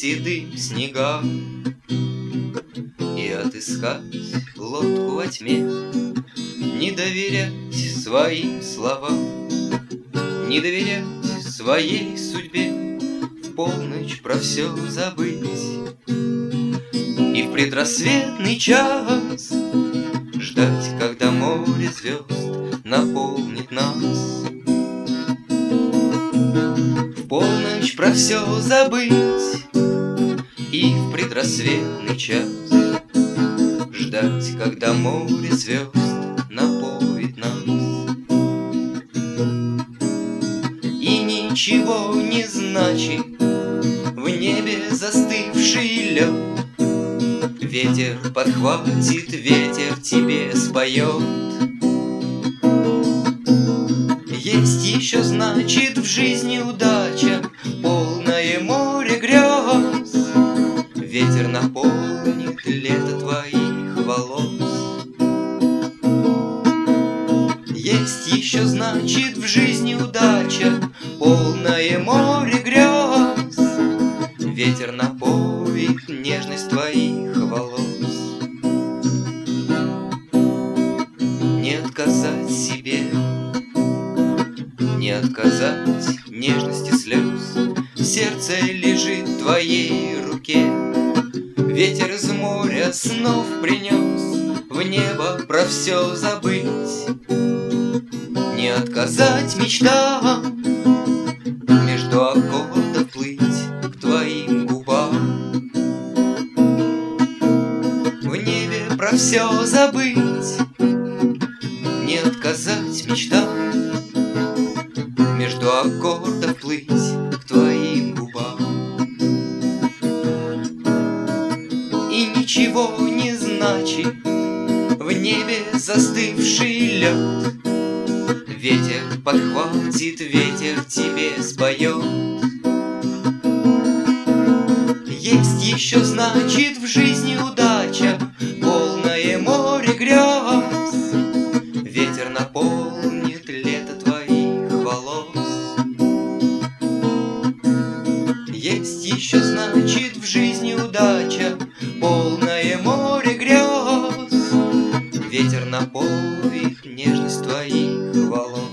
седым снегам и отыскать лодку во тьме, не доверять своим словам, не доверять своей судьбе, в полночь про все забыть и в предрассветный час ждать, когда море звезд наполнит нас. В полночь про все забыть и в предрассветный час ждать, когда море звезд напоит нас. И ничего не значит в небе застывший лед. Ветер подхватит, ветер тебе споет. Есть еще, значит, в жизни удача, полное море грез. Ветер наполнит лето твоих волос. Есть еще, значит, в жизни удача, полное море грез. Ветер напоит нежность твоих волос. Не отказать себе, не отказать нежности слез. Сердце лежит в твоей руке. Ветер из моря снов принес в небо про все забыть. Не отказать мечтам, между аккордов плыть к твоим губам. В небе про все забыть, не отказать мечтам, между аккордов плыть к твоим губам. И ничего не значит в небе застывший лед. Ветер подхватит, ветер тебе споет. Есть еще, значит, в жизни удача, полное море грез. Ветер наполнит лето твоих волос. Есть еще, значит, в жизни удача, полное море грез. Ветер напоит нежность твоих волос.